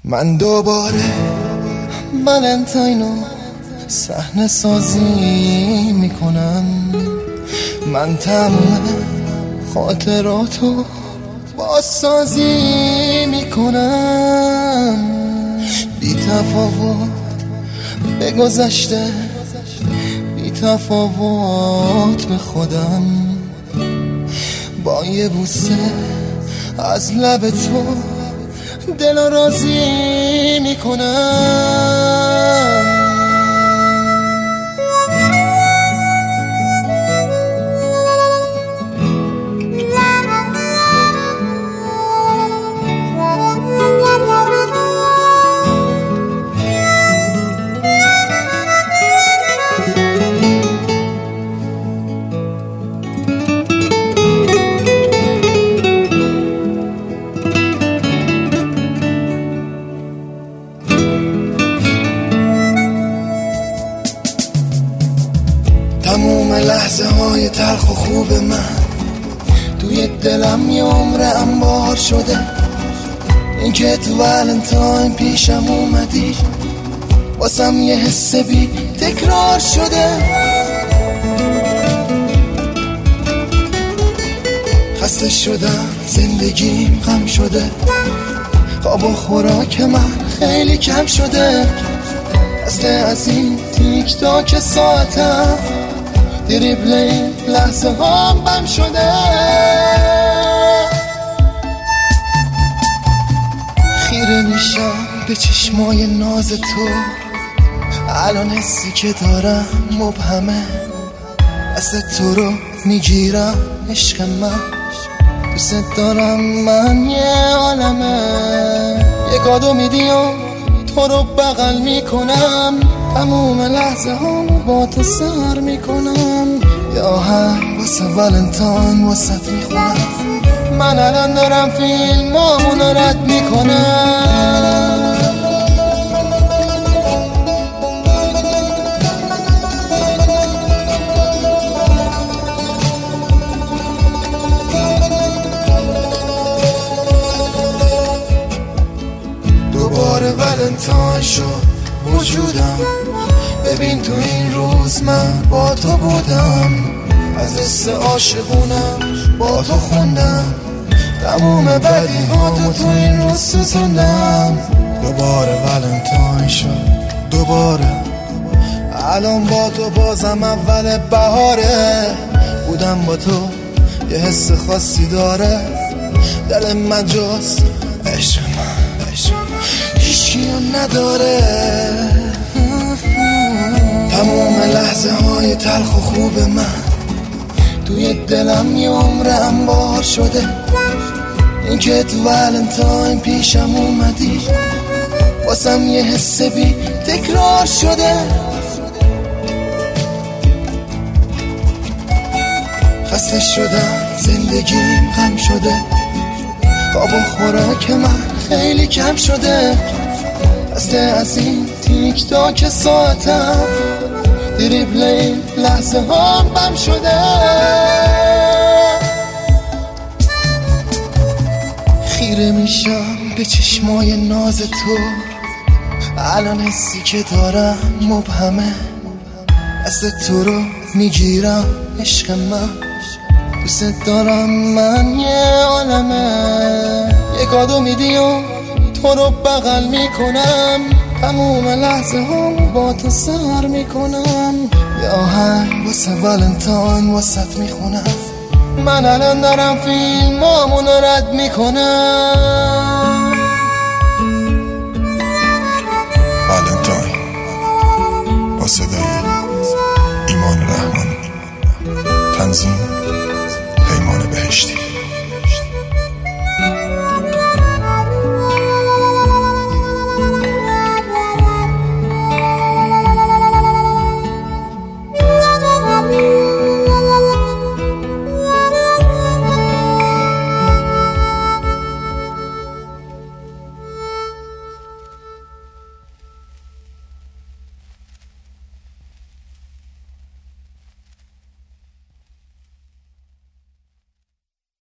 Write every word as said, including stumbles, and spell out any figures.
من دوباره ولنتاینو صحنه سازی میکنم، من تمام خاطراتو بازسازی میکنم، بی تفاوت به گذشته، بی تفاوت به خودم، با یه بوسه از لب تو دل راضی میکنم. تموم لحظه های تلخ و خوب من توی دلم یه عمر انبار شده، این که تو ولنتاین پیشم اومدی واسم یه حس بی تکرار شده. خسته شدم زندگیم غم شده، خواب و خوراک من خیلی کم شده، خسته از این تیک تاک ساعتم، دریبل این لحظه هم بم شده. خیره میشم به چشمای ناز تو، الان حسی که دارم مبهمه، دست تو رو میگیرم عشق من، دوست دارم من یه عالمه، یه کادو میدی و تو رو بغل میکنم، تموم لحظه هامو با تو سر میکنم، یا هم واسه ولنتاین واسط میخونم، من الان دارم فیلمامونو رد میکنم. دوباره ولنتاین شد وجودم، ببین تو این روز من با تو بودم، از حس عاشقونم با تو خوندم، تموم بدی هاتو تو این روز سوزوندم. دوباره ولنتاین شد دوباره، الان با تو بازم اول بهاره، بودم با تو یه حس خاصی داره، دل مجاز عشق من عشق من هیچکی نداره. تموم لحظه های تلخ و خوب من توی دلم یه عمر انبار شده، این که تو ولنتاین پیشم اومدی واسم یه حس بی تکرار شده. خسته شدم زندگیم غم شده، خواب و خوراک من خیلی کم شده، خسته از این تیک تاک ساعتم، دریبل این لحظه هم بم شده. خیره میشم به چشمای ناز تو، الان حسی که دارم مبهمه، دست تو رو میگیرم عشق من، دوست دارم من یه عالمه، یه کادو میدی و تو رو بغل میکنم، تموم لحظه هم با تو سر میکنم، یا هم واسه ولنتاین واسط میخونم، من الان دارم فیلمامونو رد میکنم.